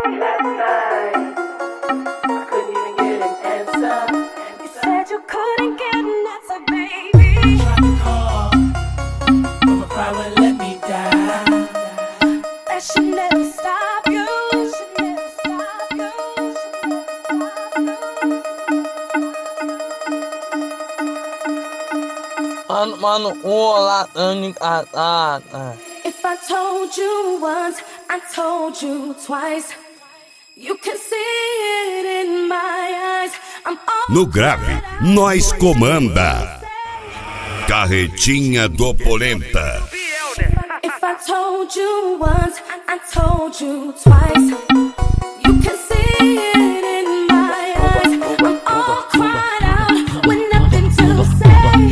Mano, olá, casada. If I told you once, I told you twice. You can see it in my eyes. No grave, nós comanda. Carretinha do Polenta. If I told you once, I told you twice. You can see it in my eyes. I'm all cried out with nothing to say.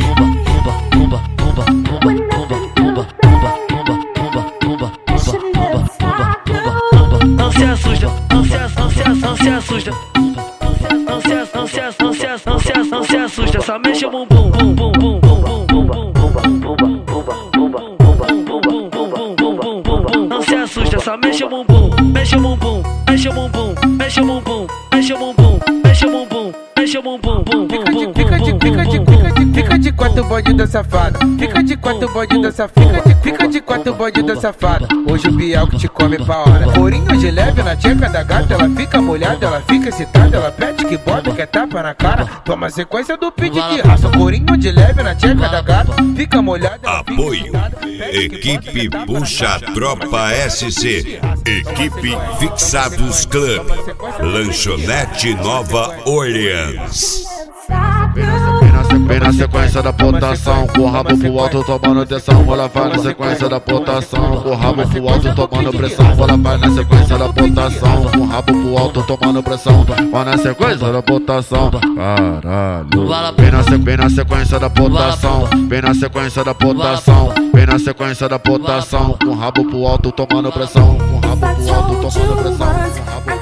With nothing to say. I should never stop you. Não se assusta, não se assusta. Não se assusta, só mexe o bumbum, bum bum bum bum bum bum. Não se assusta, só mexe o bumbum, mexe o bumbum, mexe o bumbum, mexe o bumbum, mexe o bumbum, mexe o bumbum, mexe o bumbum, bum bum bum. Fica de quatro bandido safada. Fica de quatro bandido safada. Fica de quatro bandido safada. Hoje o Bial que te come pra hora. Corinho de leve na tcheca da gata. Ela fica molhada, ela fica excitada. Ela pede que bota, quer tapa na cara. Toma a sequência do pit de raça. Corinho de leve na tcheca da gata. Fica molhada, ela fica Apoio. Equipe Puxa Tropa SC. Equipe Fixados Club. Lanchonete Nova Orleans. Vem na sequência da potação, com o rabo pro alto tomando atenção. Ela vai na sequência da potação, com o rabo pro alto tomando pressão. Ela vai na sequência da potação, com o rabo pro alto tomando pressão. Vai na sequência da potação, caralho. Vem na sequência da potação, vem na sequência da potação, vem na sequência da potação, com o rabo pro alto tomando pressão. Com o rabo pro alto tomando pressão.